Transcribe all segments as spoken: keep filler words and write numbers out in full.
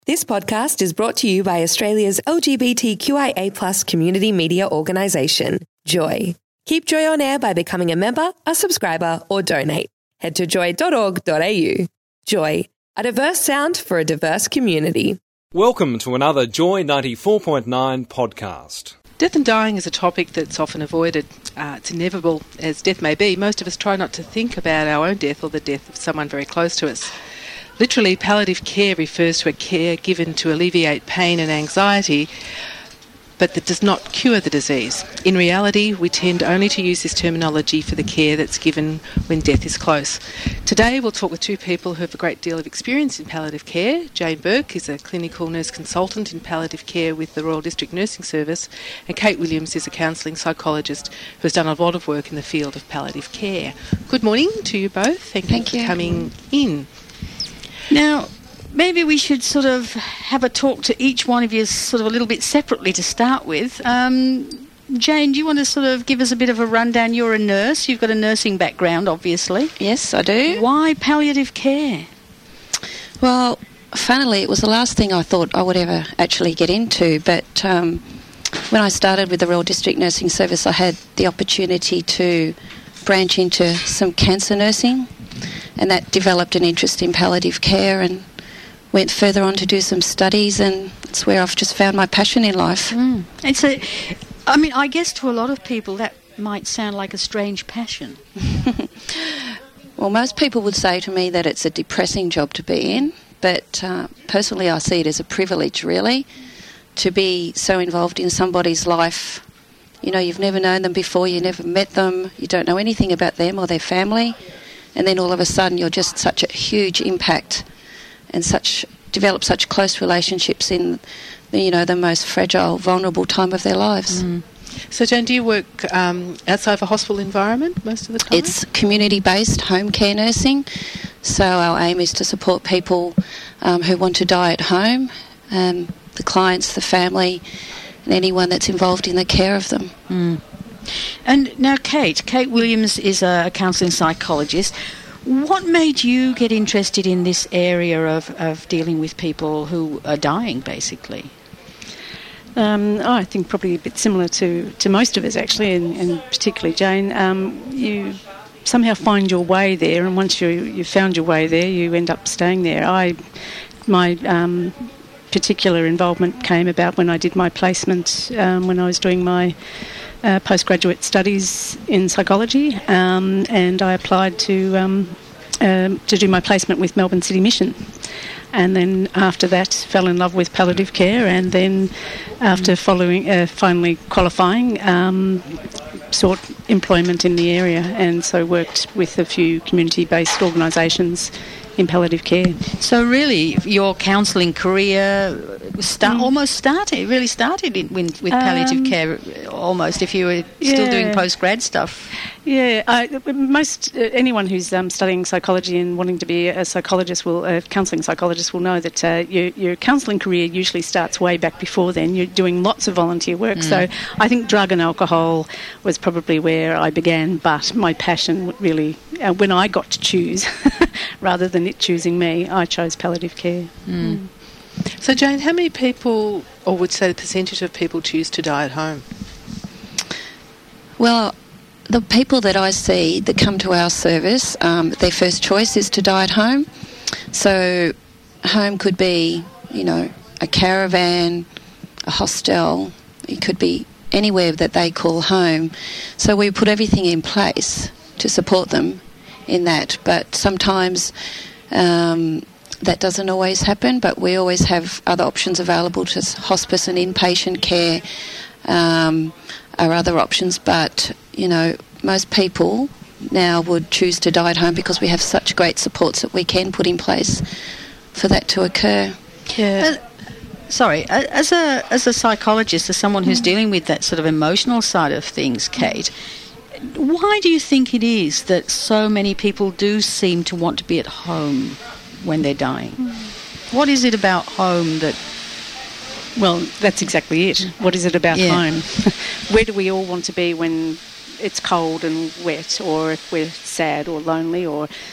This podcast is brought to you by Australia's L G B T Q I A plus community media organisation, Joy. Keep Joy on air by becoming a member, a subscriber or donate. Head to joy dot org dot a u. Joy, a diverse sound for a diverse community. Welcome to another Joy ninety-four point nine podcast. Death and dying is a topic that's often avoided. Uh, it's inevitable as death may be. Most of us try not to think about our own death or the death of someone very close to us. Literally, palliative care refers to a care given to alleviate pain and anxiety, but that does not cure the disease. In reality, we tend only to use this terminology for the care that's given when death is close. Today, we'll talk with two people who have a great deal of experience in palliative care. Jane Burke is a clinical nurse consultant in palliative care with the Royal District Nursing Service, and Kate Williams is a counselling psychologist who has done a lot of work in the field of palliative care. Good morning to you both. Thank, Thank you you for coming in. Now, maybe we should sort of have a talk to each one of you sort of a little bit separately to start with. Um, Jane, do you want to sort of give us a bit of a rundown? You're a nurse. You've got a nursing background, obviously. Yes, I do. Why palliative care? Well, funnily, it was the last thing I thought I would ever actually get into, but um, when I started with the Royal District Nursing Service, I had the opportunity to branch into some cancer nursing, and that developed an interest in palliative care and went further on to do some studies, and it's where I've just found my passion in life. Mm. It's a, I mean, I guess to a lot of people that might sound like a strange passion. Well, most people would say to me that it's a depressing job to be in, but uh, personally I see it as a privilege, really, to be so involved in somebody's life. You know, you've never known them before, you never met them, you don't know anything about them or their family, and then all of a sudden you're just such a huge impact and such develop such close relationships in, you know, the most fragile, vulnerable time of their lives. Mm. So, Jane, do you work um, outside of a hospital environment most of the time? It's community-based home care nursing, so our aim is to support people um, who want to die at home, um, the clients, the family, and anyone that's involved in the care of them. Mm. And now Kate, Kate Williams is a counselling psychologist. What made you get interested in this area of, of dealing with people who are dying, basically? Um, oh, I think probably a bit similar to, to most of us, actually, and, and particularly Jane. Um, you somehow find your way there, and once you, you've found your way there, you end up staying there. I, my um, particular involvement came about when I did my placement, um, when I was doing my Uh, postgraduate studies in psychology, um, and I applied to um, um, to do my placement with Melbourne City Mission, and then after that fell in love with palliative care, and then after following uh, finally qualifying, um, sought employment in the area, and so worked with a few community-based organisations in palliative care. So really, your counselling career start, mm. almost started, it really started in, with, with palliative um, care, almost, if you were still yeah. doing post-grad stuff. Yeah, I, most uh, anyone who's um, studying psychology and wanting to be a psychologist, will, a counselling psychologist, will know that uh, your, your counselling career usually starts way back before then. You're doing lots of volunteer work, mm. so I think drug and alcohol was probably where I began, but my passion really, uh, when I got to choose, rather than it choosing me, I chose palliative care. Mm. Mm. So, Jane, how many people, or would say the percentage of people, choose to die at home? Well, the people that I see that come to our service, um, their first choice is to die at home. So home could be, you know, a caravan, a hostel. It could be anywhere that they call home. So we put everything in place to support them in that. But sometimes um, that doesn't always happen, but we always have other options available to hospice and inpatient care. Um, are other options, but, you know, most people now would choose to die at home because we have such great supports that we can put in place for that to occur. Yeah. Uh, sorry, as a as a psychologist, as someone who's mm. dealing with that sort of emotional side of things, Kate, why do you think it is that so many people do seem to want to be at home when they're dying? Mm. What is it about home that... Well, that's exactly it. What is it about yeah. home? Where do we all want to be when it's cold and wet, or if we're sad or lonely or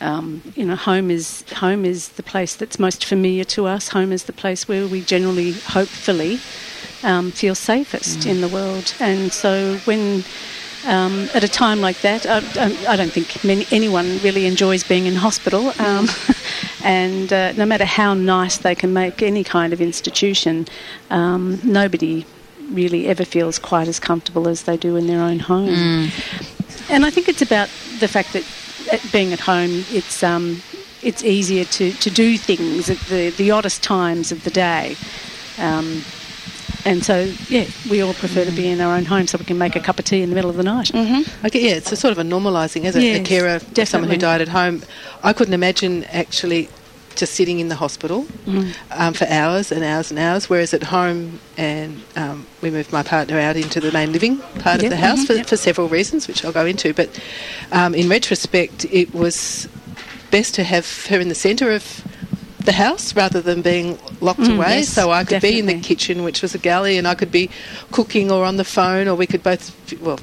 Um, you know, home is home is the place that's most familiar to us. Home is the place where we generally, hopefully, um, feel safest mm. in the world. And so when um, at a time like that, I, I don't think many, anyone really enjoys being in hospital. Um, and uh, no matter how nice they can make any kind of institution, um, nobody really ever feels quite as comfortable as they do in their own home. Mm. And I think it's about the fact that being at home, it's um, it's easier to, to do things at the, the oddest times of the day. Um, and so, yeah, we all prefer to be in our own home so we can make a cup of tea in the middle of the night. Mm-hmm. Okay, yeah, it's a sort of a normalising, isn't it? Yes, a carer, definitely. Someone who died at home. I couldn't imagine actually just sitting in the hospital mm. um, for hours and hours and hours, whereas at home, and um, we moved my partner out into the main living part yep. of the house mm-hmm. for, yep. for several reasons, which I'll go into. But um, in retrospect, it was best to have her in the centre of the house rather than being locked mm, away. Yes, so I could definitely. be in the kitchen, which was a galley, and I could be cooking or on the phone, or we could both, well,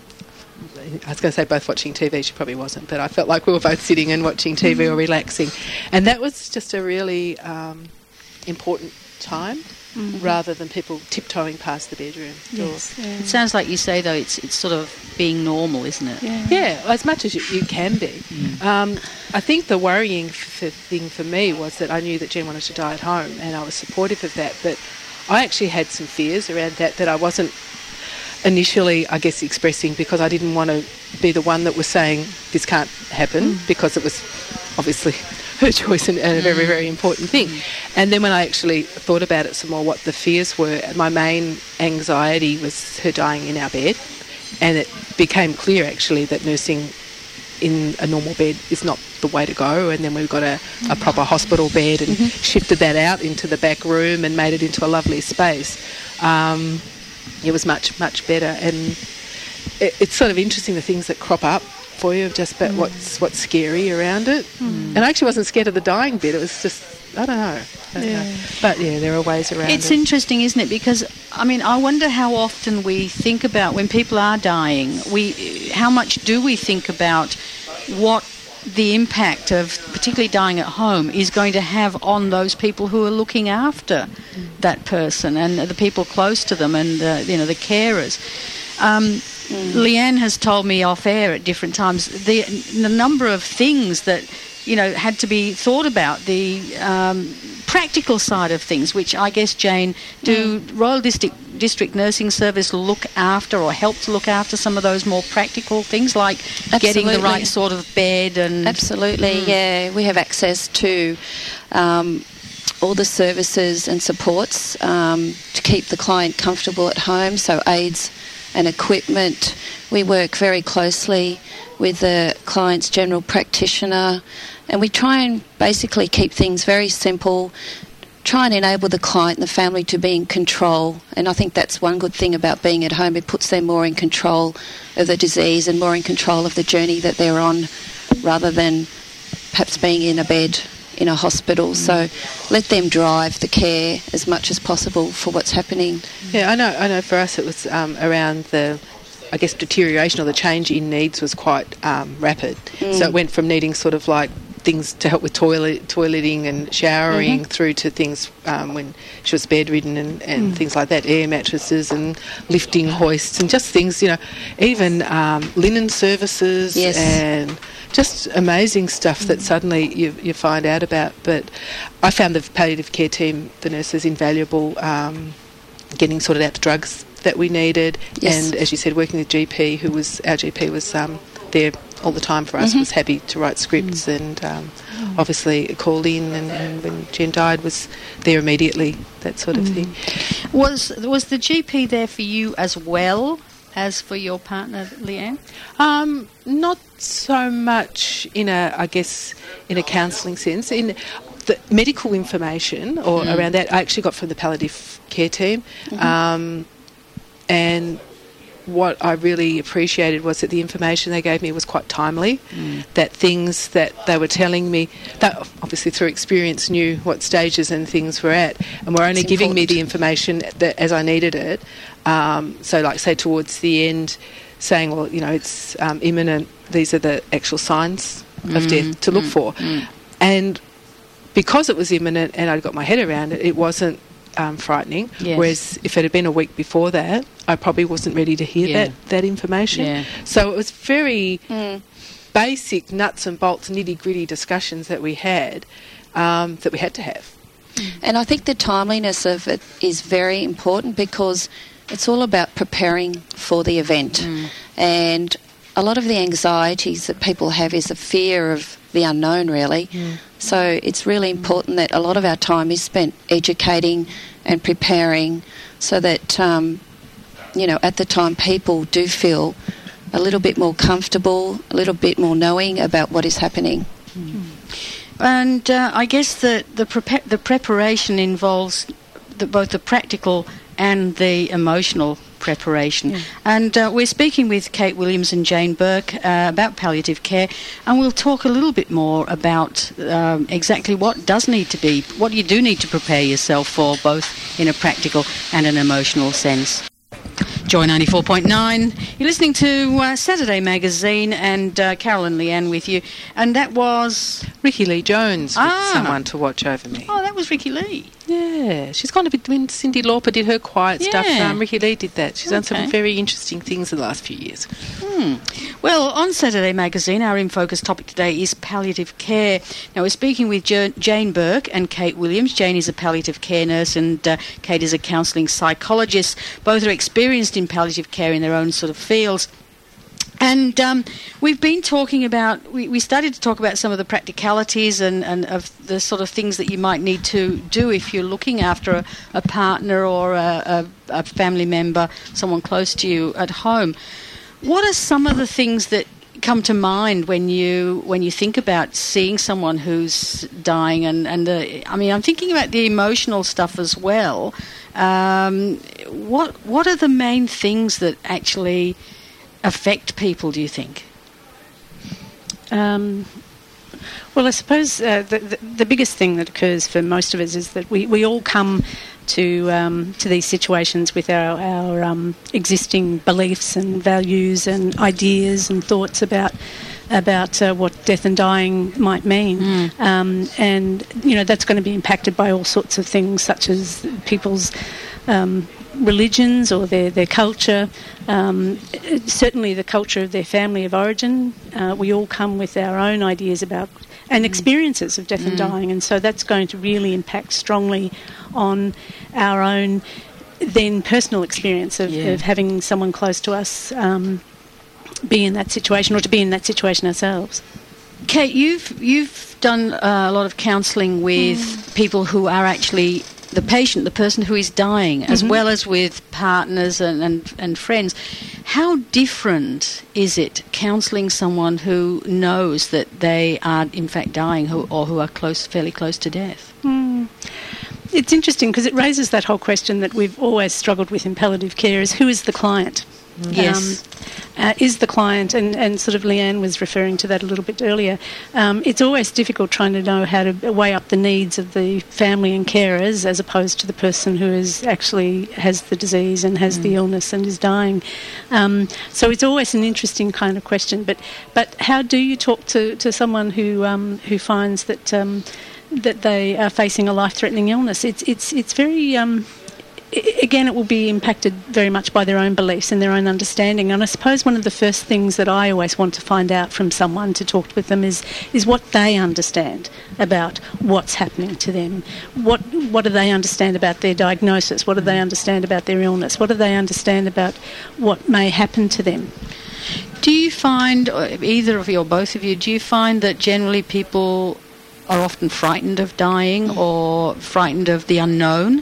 I was going to say both watching T V, she probably wasn't, but I felt like we were both sitting and watching T V mm. or relaxing. And that was just a really um, important time mm-hmm. rather than people tiptoeing past the bedroom yes. door. Yeah. It sounds like you say, though, it's it's sort of being normal, isn't it? Yeah, yeah, as much as you, you can be. Mm. Um, I think the worrying f- thing for me was that I knew that Jen wanted to die at home, and I was supportive of that, but I actually had some fears around that that I wasn't initially, I guess, expressing, because I didn't want to be the one that was saying this can't happen mm. because it was obviously her choice and, and a very, very important thing. Mm. And then when I actually thought about it some more, what the fears were, my main anxiety was her dying in our bed, and it became clear actually that nursing in a normal bed is not the way to go. And then we got a, a proper hospital bed and mm-hmm. shifted that out into the back room and made it into a lovely space. Um, it was much, much better. And it, it's sort of interesting the things that crop up for you, just about mm. what's what's scary around it. Mm. And I actually wasn't scared of the dying bit. It was just, I don't know. I don't yeah. know. But yeah, there are ways around it's it. It's interesting, isn't it? Because, I mean, I wonder how often we think about when people are dying, we, how much do we think about what the impact of particularly dying at home is going to have on those people who are looking after mm. that person and the people close to them and, uh, you know, the carers. Um, Mm. Leanne has told me off air at different times the, the number of things that, you know, had to be thought about, the um, practical side of things, which I guess, Jane, do mm. Royal District, District Nursing Service look after or help to look after some of those more practical things, like Absolutely. Getting the right sort of bed? And Absolutely, mm. yeah. We have access to um, all the services and supports um, to keep the client comfortable at home, so aids and equipment. We work very closely with the client's general practitioner, and we try and basically keep things very simple, try and enable the client and the family to be in control. And I think that's one good thing about being at home. It puts them more in control of the disease and more in control of the journey that they're on, rather than perhaps being in a bed in a hospital. So let them drive the care as much as possible for what's happening. Yeah, I know. I know. For us, it was um, around the, I guess, deterioration or the change in needs was quite um, rapid. Mm. So it went from needing sort of like things to help with toilet, toileting and showering, mm-hmm. through to things um, when she was bedridden and, and mm. things like that, air mattresses and lifting hoists and just things, you know, even um, linen services yes. and just amazing stuff that suddenly you, you find out about. But I found the palliative care team, the nurses, invaluable, um, getting sorted out the drugs that we needed. Yes. And as you said, working with G P, who was, our G P was um, there all the time for us, mm-hmm. was happy to write scripts mm. and um, mm. obviously called in, and, and when Jen died was there immediately, that sort of mm. thing. Was, was the G P there for you as well as for your partner, Leanne? Um, not so much in a, I guess, in a counselling sense. In the medical information or mm. around that, I actually got from the palliative care team. Mm-hmm. Um, and what I really appreciated was that the information they gave me was quite timely, mm. that things that they were telling me, that obviously through experience knew what stages and things were at, and were only it's giving important. me the information that, as I needed it. Um, so like say towards the end, saying, well, you know, it's um, imminent, these are the actual signs of Mm, death to look mm, for. mm. And because it was imminent and I'd got my head around it, it wasn't um, frightening. Yes. Whereas if it had been a week before that, I probably wasn't ready to hear Yeah. that, that information. Yeah. So it was very Mm. basic nuts and bolts, nitty-gritty discussions that we had, um, that we had to have. And I think the timeliness of it is very important because it's all about preparing for the event. Mm. And a lot of the anxieties that people have is a fear of the unknown, really. Mm. So it's really important that a lot of our time is spent educating and preparing so that, um, you know, at the time people do feel a little bit more comfortable, a little bit more knowing about what is happening. And uh, I guess that the prepa- the preparation involves the, both the practical and the emotional preparation. Yeah. And uh, we're speaking with Kate Williams and Jane Burke uh, about palliative care, and we'll talk a little bit more about um, exactly what does need to be, what you do need to prepare yourself for, both in a practical and an emotional sense. Joy ninety-four point nine. You're listening to uh, Saturday Magazine, and uh, Carol and Leanne with you. And that was... Ricky Lee Jones with Ah. Someone to Watch Over Me. Oh, that was Ricky Lee. Yeah, she's gone a bit when Cyndi Lauper did her quiet stuff. Yeah. Um, Ricky Lee did that. She's done Okay. some very interesting things in the last few years. Hmm. Well, on Saturday Magazine, our in focus topic today is palliative care. Now, we're speaking with jo- Jane Burke and Kate Williams. Jane is a palliative care nurse and uh, Kate is a counselling psychologist. Both are experienced in palliative care in their own sort of fields. And um, we've been talking about, we, we started to talk about some of the practicalities and, and of the sort of things that you might need to do if you're looking after a, a partner or a, a, a family member, someone close to you at home. What are some of the things that come to mind when you when you think about seeing someone who's dying? And, and the, I mean, I'm thinking about the emotional stuff as well. Um, what what are the main things that actually affect people, do you think? Um, well, I suppose uh, the, the, the biggest thing that occurs for most of us is that we, we all come to um, to these situations with our, our um, existing beliefs and values and ideas and thoughts about about uh, what death and dying might mean. Mm. Um, and, you know, that's going to be impacted by all sorts of things such as people's um, religions or their, their culture, um, certainly the culture of their family of origin. Uh, we all come with our own ideas about and experiences of death Mm. and dying, and so that's going to really impact strongly on our own then personal experience of, Yeah. of having someone close to us um, be in that situation or to be in that situation ourselves. Kate, you've you've done uh, a lot of counselling with Mm. people who are actually the patient, the person who is dying, as Mhm. well as with partners and, and, and friends. How different is it counselling someone who knows that they are in fact dying who, or who are close, fairly close to death? Mm. It's interesting because it raises that whole question that we've always struggled with in palliative care is who is the client? Yes. Um, uh, is the client, and, and sort of Leanne was referring to that a little bit earlier, um, it's always difficult trying to know how to weigh up the needs of the family and carers as opposed to the person who is actually has the disease and has Mm. the illness and is dying. Um, so it's always an interesting kind of question. But but how do you talk to, to someone who um, who finds that um, that they are facing a life-threatening illness? It's it's it's very um, again, it will be impacted very much by their own beliefs and their own understanding. And I suppose one of the first things that I always want to find out from someone to talk with them is is what they understand about what's happening to them. What what do they understand about their diagnosis? What do they understand about their illness? What do they understand about what may happen to them? Do you find, or either of you or both of you, do you find that generally people are often frightened of dying or frightened of the unknown?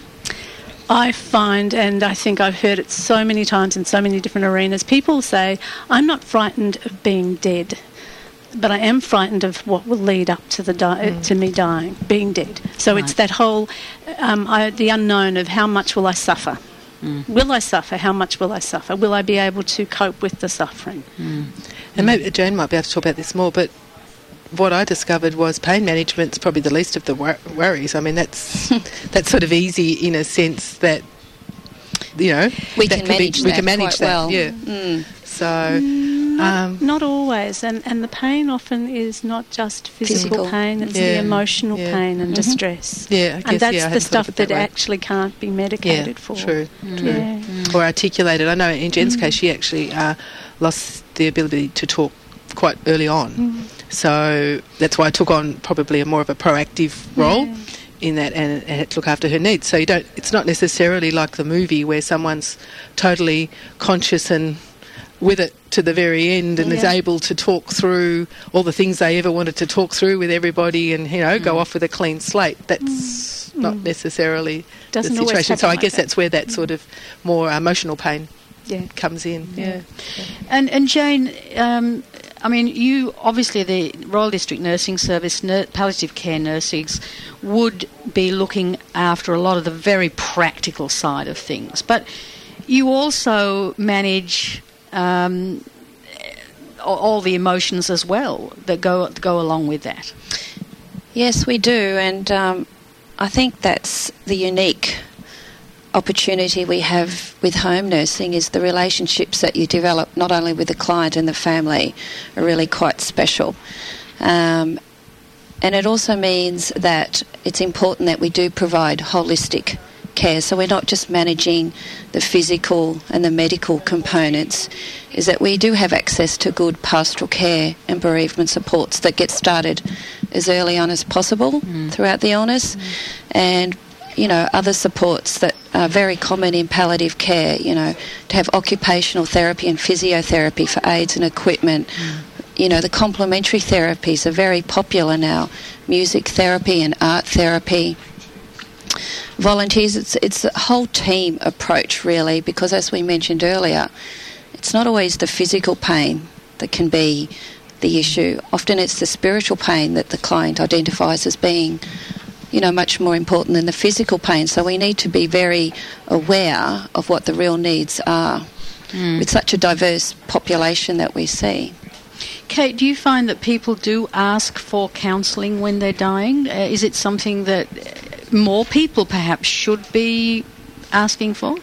I find, and I think I've heard it so many times in so many different arenas, people say, I'm not frightened of being dead, but I am frightened of what will lead up to the di- Mm. to me dying, being dead. So Right. it's that whole, um, I, the unknown of how much will I suffer? Mm. Will I suffer? How much will I suffer? Will I be able to cope with the suffering? Mm. And maybe Jane might be able to talk about this more, but what I discovered was pain management's probably the least of the wor- worries. I mean, that's that's sort of easy in a sense that, you know, We that can could manage be, we that can manage quite that. well. Yeah. Mm. So not, Um, not always, and, and the pain often is not just physical, Physical. pain, it's Yeah. the emotional Yeah. pain and Mhm. distress. Yeah, I guess, and that's yeah, I the hadn't thought stuff of it that that way. actually can't be Yeah, medicated for. true, true. Yeah. Or articulated. I know in Jen's case, she actually uh, lost the ability to talk quite early on. So that's why I took on probably a more of a proactive role Yeah. in that, and, and had to look after her needs. So you don't. It's not necessarily like the movie where someone's totally conscious and with it to the very end and is Yeah. able to talk through all the things they ever wanted to talk through with everybody, and you know go off with a clean slate. That's not necessarily Doesn't the always situation. So happen I like guess that. that's where that sort of more emotional pain Yeah. comes in. Yeah. And and Jane, um, I mean, you obviously the Royal District Nursing Service, nur- palliative care nurses would be looking after a lot of the very practical side of things, but you also manage um, all, all the emotions as well that go go along with that. Yes, we do, and um, I think that's the unique opportunity we have with home nursing is the relationships that you develop not only with the client and the family are really quite special. Um, and it also means that it's important that we do provide holistic care, so we're not just managing the physical and the medical components, is that we do have access to good pastoral care and bereavement supports that get started as early on as possible mm. throughout the illness, mm. and you know, other supports that are very common in palliative care, you know, to have occupational therapy and physiotherapy for aids and equipment. Mm. You know, the complementary therapies are very popular now, music therapy and art therapy. Volunteers, it's, it's a whole team approach really, because as we mentioned earlier, it's not always the physical pain that can be the issue. Often it's the spiritual pain that the client identifies as being, you know, much more important than the physical pain. So we need to be very aware of what the real needs are mm. with such a diverse population that we see. Kate, do you find that people do ask for counselling when they're dying? Uh, is it something that more people perhaps should be asking for?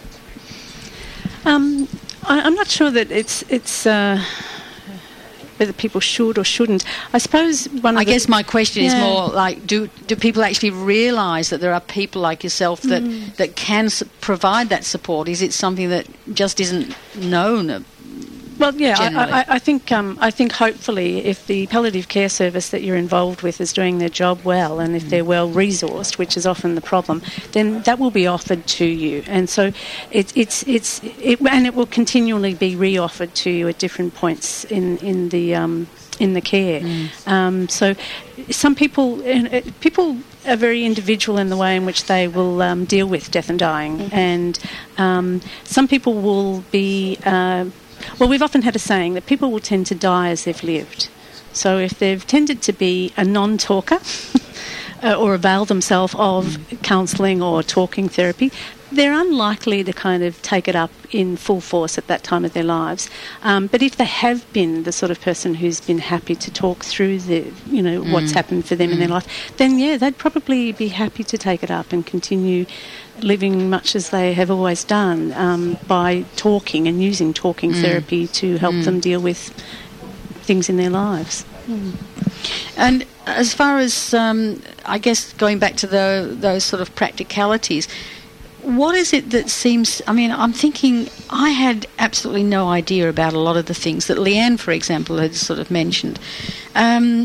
Um, I, I'm not sure that it's it's uh, whether people should or shouldn't. I suppose one. Of I the, guess my question yeah. is more like: Do do people actually realise that there are people like yourself that mm. that can su- provide that support? Is it something that just isn't known? Well, yeah, generally? I, I, I think um, I think hopefully if the palliative care service that you're involved with is doing their job well, and if they're well resourced, which is often the problem, then that will be offered to you, and so it, it's it's it, and it will continually be re-offered to you at different points in in the um, in the care. Mm. Um, so some people uh, people are very individual in the way in which they will um, deal with death and dying, mm-hmm. and um, some people will be. Uh, Well, we've often had a saying that people will tend to die as they've lived. So if they've tended to be a non-talker uh, or avail themselves of mm. counselling or talking therapy, they're unlikely to kind of take it up in full force at that time of their lives. Um, but if they have been the sort of person who's been happy to talk through the, you know, mm. what's happened for them mm. in their life, then yeah, they'd probably be happy to take it up and continue living much as they have always done um, by talking and using talking mm. therapy to help mm. them deal with things in their lives. Mm. And as far as, um, I guess, going back to the, those sort of practicalities, what is it that seems... I mean, I'm thinking I had absolutely no idea about a lot of the things that Leanne, for example, had sort of mentioned. Um,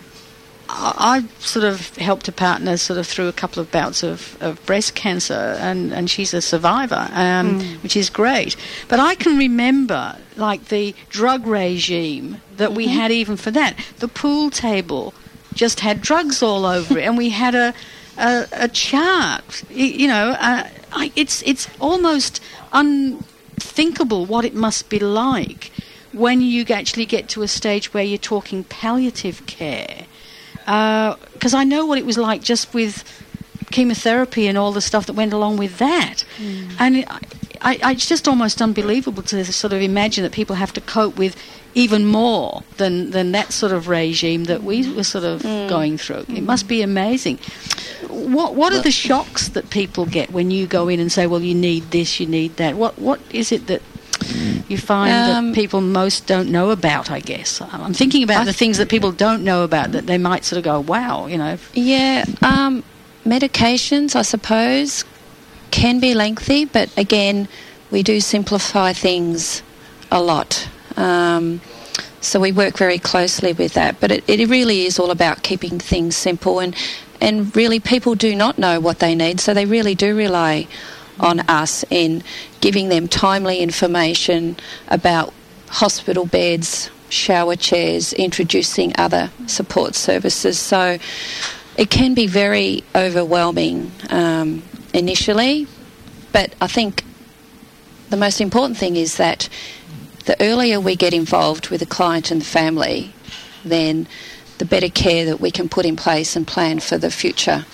I, I sort of helped a partner sort of through a couple of bouts of, of breast cancer, and, and she's a survivor, um, mm. which is great. But I can remember, like, the drug regime that mm-hmm. we had even for that. The pool table just had drugs all over it, and we had a... A, a chart, you know, uh, I, it's it's almost unthinkable what it must be like when you actually get to a stage where you're talking palliative care. Because uh, I know what it was like just with chemotherapy and all the stuff that went along with that. Mm. And it, I, I, it's just almost unbelievable to sort of imagine that people have to cope with even more than, than that sort of regime that we were sort of mm. going through. Mm. It must be amazing. What what are the shocks that people get when you go in and say, well, you need this, you need that? What What is it that you find Um, that people most don't know about, I guess? I'm thinking about I the things that people don't know about that they might sort of go, wow, you know. Yeah, um, medications, I suppose, can be lengthy, but again, we do simplify things a lot. Um, so we work very closely with that. But it, it really is all about keeping things simple, and, and really people do not know what they need, so they really do rely on us in giving them timely information about hospital beds, shower chairs, introducing other support services. So it can be very overwhelming um, initially, but I think the most important thing is that the earlier we get involved with the client and the family, then the better care that we can put in place and plan for the future.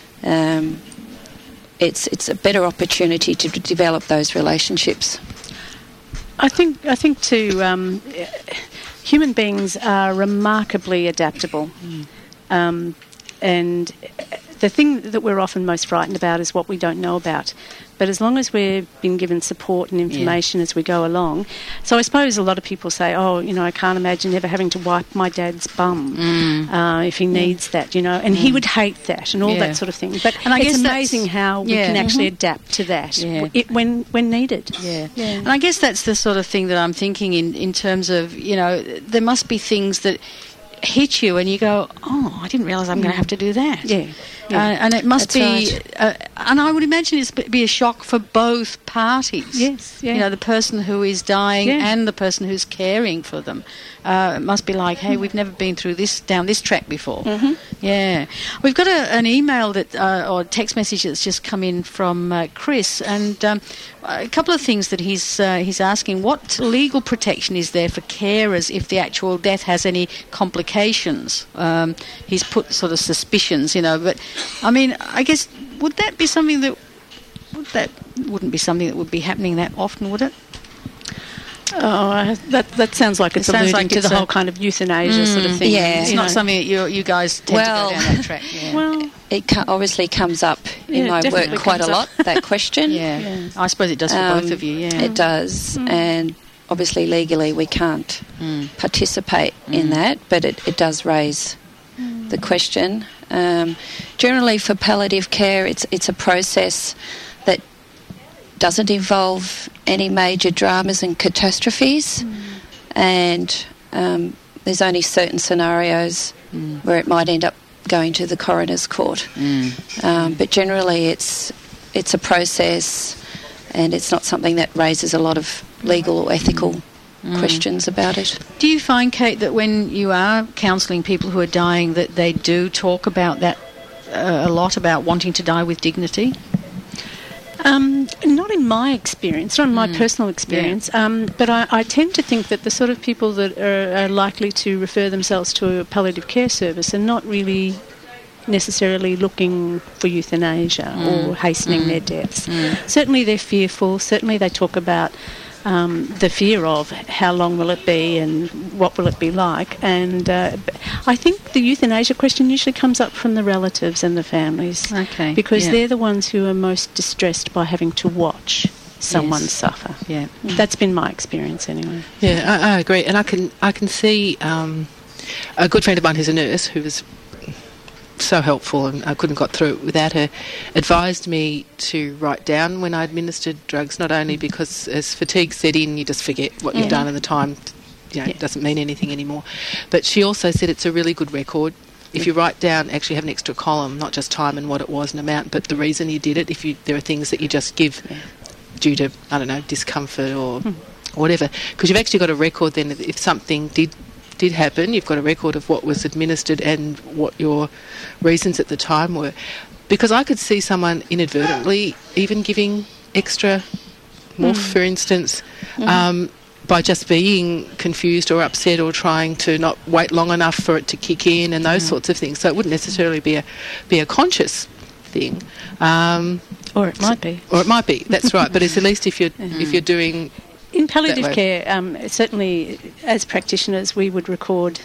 Um, it's it's a better opportunity to d- develop those relationships. I think I think too, um, human beings are remarkably adaptable, mm. um, and the thing that we're often most frightened about is what we don't know about. But as long as we've been given support and information yeah. as we go along, so I suppose a lot of people say, oh, you know, I can't imagine ever having to wipe my dad's bum mm. uh, if he mm. needs that, you know, and mm. he would hate that and all yeah. that sort of thing. But and I it's guess amazing how we yeah. can actually mm-hmm. adapt to that yeah. it, when when needed. Yeah. yeah, and I guess that's the sort of thing that I'm thinking in, in terms of, you know, there must be things that hit you and you go, oh, I didn't realise I'm mm. going to have to do that. Yeah. Yeah. Uh, and it must That's be, right. uh, and I would imagine it's be a shock for both parties. Yes, yeah. You know, the person who is dying yeah. and the person who's caring for them. Uh, it must be like, hey, we've never been through this, down this track before. Mm-hmm. Yeah. We've got a, an email that, uh, or a text message that's just come in from uh, Chris, and um, a couple of things that he's uh, he's asking. What legal protection is there for carers if the actual death has any complications? Um, he's put sort of suspicions, you know, but I mean, I guess, would that be something that, would that wouldn't be something that would be happening that often, would it? Oh, uh, that that sounds like it's it alluding like to it's the a, whole kind of euthanasia mm, sort of thing. Yeah. It's you not know. something that you you guys tend well, to go down that track. Yeah. Well, it ca- obviously comes up in yeah, my work quite a lot, that question. yeah. yeah, I suppose it does for um, both of you, yeah. It does, mm. and obviously legally we can't mm. participate mm. in that, but it, it does raise mm. the question. Um, generally for palliative care, it's it's a process that doesn't involve any major dramas and catastrophes, mm. and um, there's only certain scenarios mm. where it might end up going to the coroner's court. Mm. Um, but generally it's it's a process, and it's not something that raises a lot of legal or ethical mm. questions about it. Do you find, Kate, that when you are counselling people who are dying that they do talk about that uh, a lot, about wanting to die with dignity? Um, not in my experience, not in my mm. personal experience, yeah. um, but I, I tend to think that the sort of people that are, are likely to refer themselves to a palliative care service are not really necessarily looking for euthanasia mm. or hastening mm. their deaths. Mm. Certainly they're fearful, certainly they talk about Um, the fear of how long will it be and what will it be like, and uh, I think the euthanasia question usually comes up from the relatives and the families, okay, because yeah. they're the ones who are most distressed by having to watch someone yes. suffer. Yeah, mm. That's been my experience anyway. Yeah, I, I agree, and I can I can see um, a good friend of mine who's a nurse who was so helpful, and I couldn't got through it without her, advised me to write down when I administered drugs, not only because as fatigue set in you just forget what yeah. you've done and the time, you know, yeah. it doesn't mean anything anymore, but she also said it's a really good record if you write down, actually have an extra column, not just time and what it was and amount, but the reason you did it. If you there are things that you just give yeah. due to, I don't know, discomfort or hmm. whatever, because you've actually got a record then if something did did happen, you've got a record of what was administered and what your reasons at the time were. Because I could see someone inadvertently even giving extra morph, mm. for instance, mm-hmm. um, by just being confused or upset or trying to not wait long enough for it to kick in and those mm. sorts of things. So it wouldn't necessarily be a be a conscious thing. Um, or it might be. Or it might be, that's right. But it's at least if you're, mm. if you're doing... In palliative care, um, certainly as practitioners we would record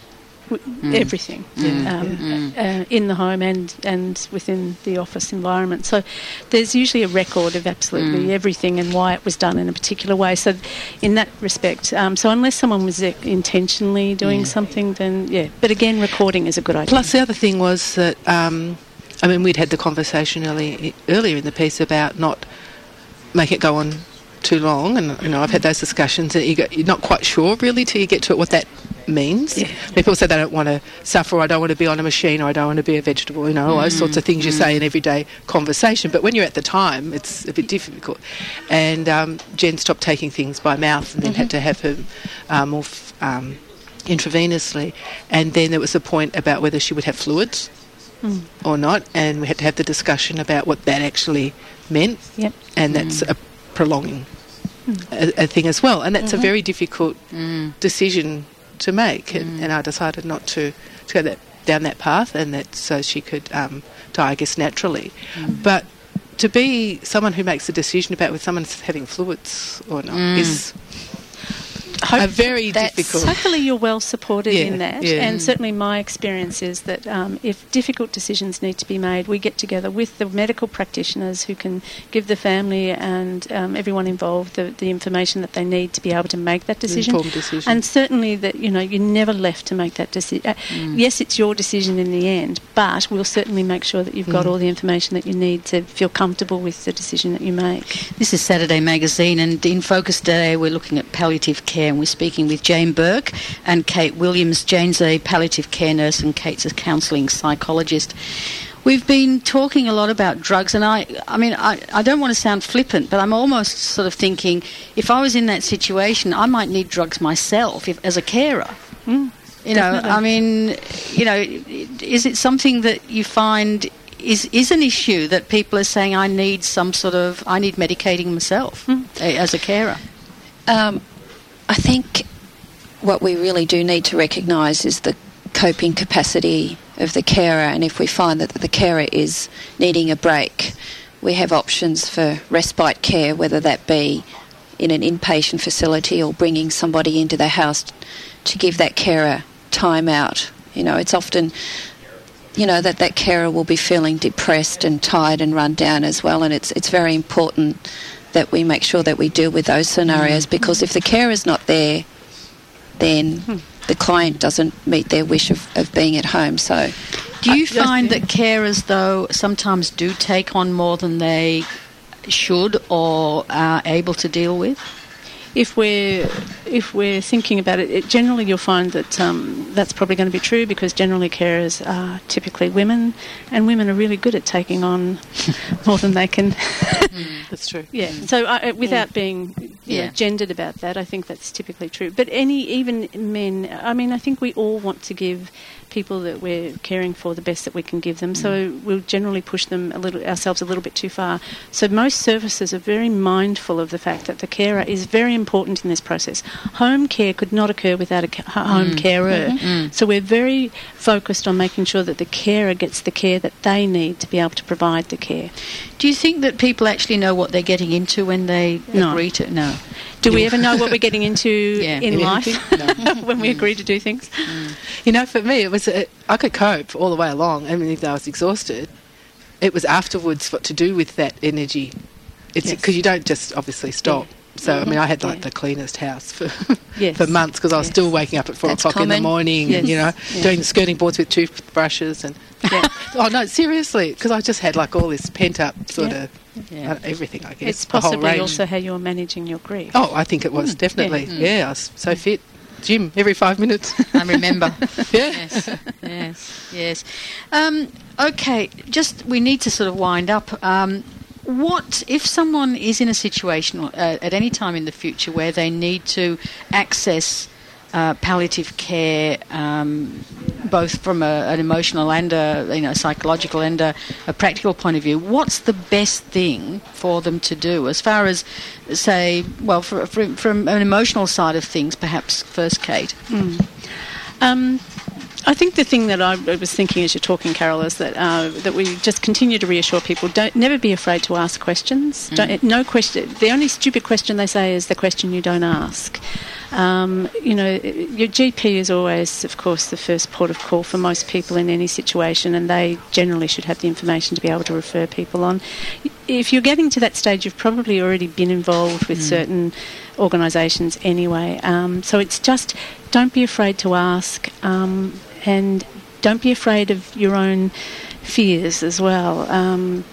Mm. Everything Mm. Um, Mm. uh, in the home and, and within the office environment. So there's usually a record of absolutely Mm. everything and why it was done in a particular way. So in that respect, um, so unless someone was uh, intentionally doing Yeah. something, then yeah. But again, recording is a good idea. Plus, the other thing was that, um, I mean, we'd had the conversation early, earlier in the piece about not making it go on too long, and you know, I've had those discussions, and you go, you're not quite sure really till you get to it what that means. Yeah. People say they don't want to suffer, or I don't want to be on a machine, or I don't want to be a vegetable, you know, all those sorts of things you say in everyday conversation. But when you're at the time, it's a bit difficult. And um, Jen stopped taking things by mouth, and then had to have her um, morph um, intravenously. And then there was a point about whether she would have fluids Mm. or not, and we had to have the discussion about what that actually meant. Yep. And that's a prolonging a, a thing as well, and that's a very difficult Mm. decision to make, and, and I decided not to, to go that, down that path, and that so she could um, die, I guess, naturally. But to be someone who makes a decision about whether someone's having fluids or not Mm. is a very that's- difficult. Hopefully you're well supported Yeah, in that, yeah. and certainly my experience is that um, if difficult decisions need to be made, we get together with the medical practitioners who can give the family and um, everyone involved the, the information that they need to be able to make that decision. Informed decision. And certainly that, you know, you're never left to make that decision. Uh, Yes, it's your decision in the end, but we'll certainly make sure that you've got all the information that you need to feel comfortable with the decision that you make. This is Saturday Magazine, and in Focus today we're looking at palliative care, and we're speaking with Jane Burke and Kate Williams. Jane's a palliative care nurse and Kate's a counselling psychologist. We've been talking a lot about drugs, and I, I mean, I, I don't want to sound flippant, but I'm almost sort of thinking if I was in that situation, I might need drugs myself if, as a carer. Mm, You know, definitely. I mean, you know, is it something that you find is is an issue that people are saying, I need some sort of, I need medicating myself eh, as a carer? Um, I think what we really do need to recognise is the coping capacity of the carer, and if we find that the carer is needing a break, we have options for respite care, whether that be in an inpatient facility or bringing somebody into the house to give that carer time out. You know, it's often, you know, that that carer will be feeling depressed and tired and run down as well, and it's it's very important that we make sure that we deal with those scenarios, because if the carer's not there, then the client doesn't meet their wish of, of being at home. So Do you Uh, find yeah. that carers, though, sometimes do take on more than they should or are able to deal with? If we're if we're thinking about it, it generally you'll find that um, that's probably going to be true, because generally carers are typically women, and women are really good at taking on more than they can. That's true. Yeah. So uh, without being you Yeah. know, gendered about that, I think that's typically true. But any even men, I mean, I think we all want to give people that we're caring for the best that we can give them. So we'll generally push them a little ourselves a little bit too far. So most services are very mindful of the fact that the carer is very important in this process. Home care could not occur without a ca- home carer. So we're very focused on making sure that the carer gets the care that they need to be able to provide the care. Do you think that people actually know what they're getting into when they No. agree to? No. Do we ever know what we're getting into Yeah. in In life anything? when we agree to do things? You know, for me, it was a, I could cope all the way along. I mean, even though I was exhausted, it was afterwards what to do with that energy. It's Yes. because you don't just obviously stop. So I mean, I had like Yeah. the cleanest house for Yes. for months, because I was Yes. still waking up at four That's o'clock in the common. morning, Yes. and you know, Yeah. doing the skirting boards with toothbrushes and. Yeah. Oh no, seriously, because I just had like all this pent up sort Yeah. of Yeah. uh, everything. I guess It's the whole possibly range. also how you're managing your grief. Oh, I think it was definitely. Yeah. I was so fit. Gym every five minutes. I remember. Yeah. Yes, yes, yes. Um, okay, just we need to sort of wind up. Um, what if someone is in a situation uh, at any time in the future where they need to access uh, palliative care, um, both from a, an emotional and a you know psychological and a, a practical point of view? What's the best thing for them to do as far as, say, well, for, from, from an emotional side of things, perhaps first, Kate? Um, I think the thing that I was thinking as you're talking, Carol, is that uh, that we just continue to reassure people: don't never be afraid to ask questions. Don't, no question. The only stupid question they say is the question you don't ask. Um, you know, your G P is always, of course, the first port of call for most people in any situation, and they generally should have the information to be able to refer people on. If you're getting to that stage, you've probably already been involved with mm. certain organisations anyway. Um, so it's just, don't be afraid to ask, um, and don't be afraid of your own fears as well. Um,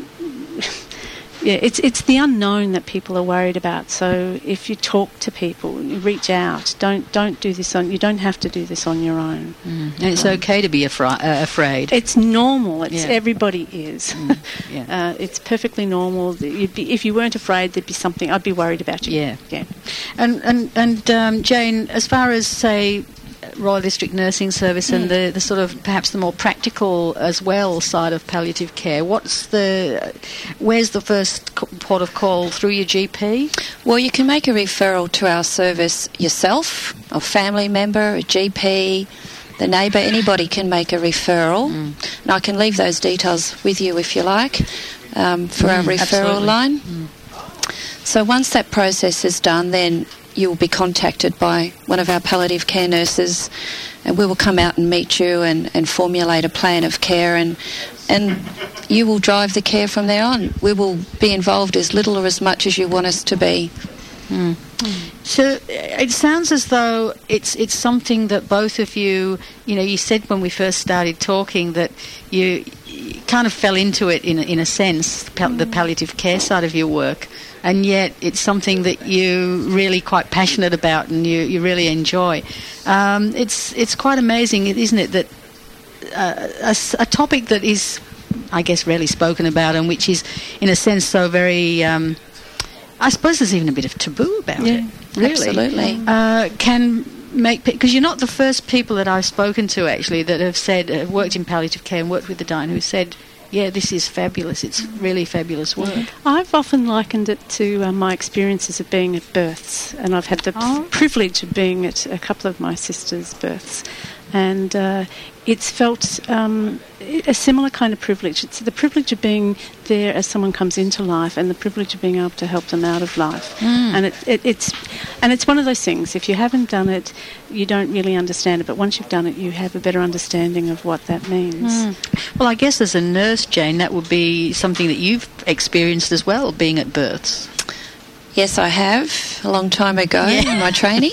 yeah, it's it's the unknown that people are worried about. So if you talk to people, you reach out. Don't don't do this on. You don't have to do this on your own. Mm. And it's um, okay to be afri- uh, afraid. It's normal. It's yeah. everybody is. Mm. Yeah. uh, it's perfectly normal. You'd be, if you weren't afraid, there'd be something. I'd be worried about you. Yeah, yeah. And and and um, Jane, as far as say Royal District Nursing Service and the, the sort of perhaps the more practical as well side of palliative care, what's the where's the first port of call? Through your G P? Well, you can make a referral to our service yourself, a family member, a G P, the neighbour. Anybody can make a referral, mm. and I can leave those details with you if you like um, for mm, our referral absolutely. line. Mm. So once that process is done, then you'll be contacted by one of our palliative care nurses, and we will come out and meet you and, and formulate a plan of care, and and you will drive the care from there on. We will be involved as little or as much as you want us to be. Mm. Mm. So it sounds as though it's it's something that both of you, you know, you said when we first started talking that you, you kind of fell into it in, in a sense, pal- the palliative care side of your work. And yet it's something that you're really quite passionate about and you, you really enjoy. Um, it's it's quite amazing, isn't it, that uh, a, a topic that is, I guess, rarely spoken about and which is, in a sense, so very... Um, I suppose there's even a bit of taboo about yeah, it, really. Absolutely. Uh, can make... Because you're not the first people that I've spoken to, actually, that have said, have worked in palliative care and worked with the dying, who said... Yeah, this is fabulous. It's really fabulous work. I've often likened it to uh, my experiences of being at births, and I've had the oh. p- privilege of being at a couple of my sisters' births, and uh, it's felt um, a similar kind of privilege. It's the privilege of being there as someone comes into life, and the privilege of being able to help them out of life. Mm. And it, it, it's and it's one of those things. If you haven't done it, you don't really understand it. But once you've done it, you have a better understanding of what that means. Mm. Well, I guess as a nurse, Jane, that would be something that you've experienced as well, being at births. Yes, I have, a long time ago yeah. in my training.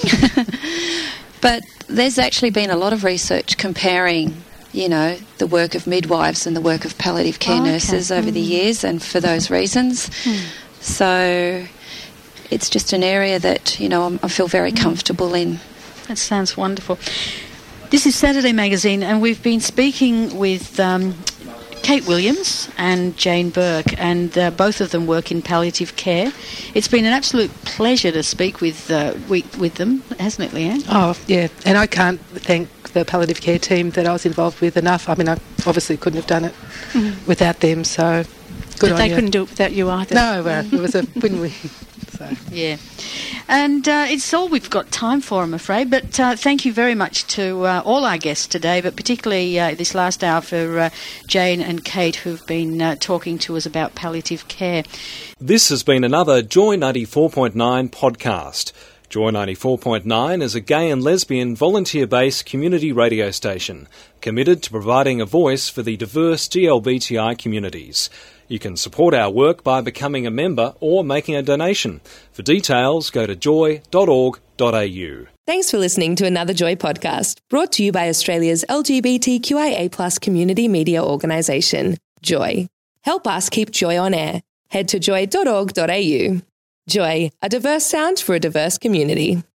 But there's actually been a lot of research comparing, you know, the work of midwives and the work of palliative care oh, okay. nurses over mm. the years, and for those reasons. Mm. So it's just an area that, you know, I'm, I feel very mm. comfortable in. That sounds wonderful. This is Saturday Magazine, and we've been speaking with um, Kate Williams and Jane Burke, and uh, both of them work in palliative care. It's been an absolute pleasure to speak with uh, with, with them, hasn't it, Leanne? Oh, yeah, and I can't thank the palliative care team that I was involved with enough. I mean, I obviously couldn't have done it mm. without them, so good but on they you. couldn't do it without you either. No, well, it was a win-win. So. Yeah. And uh, it's all we've got time for, I'm afraid. But uh, thank you very much to uh, all our guests today, but particularly uh, this last hour for uh, Jane and Kate, who've been uh, talking to us about palliative care. This has been another Joy ninety-four point nine podcast. Joy ninety-four point nine is a gay and lesbian volunteer-based community radio station committed to providing a voice for the diverse G L B T I communities. You can support our work by becoming a member or making a donation. For details, go to joy dot org dot a u. Thanks for listening to another Joy podcast, brought to you by Australia's L G B T Q I A plus community media organisation, Joy. Help us keep Joy on air. Head to joy dot org dot a u. Joy, a diverse sound for a diverse community.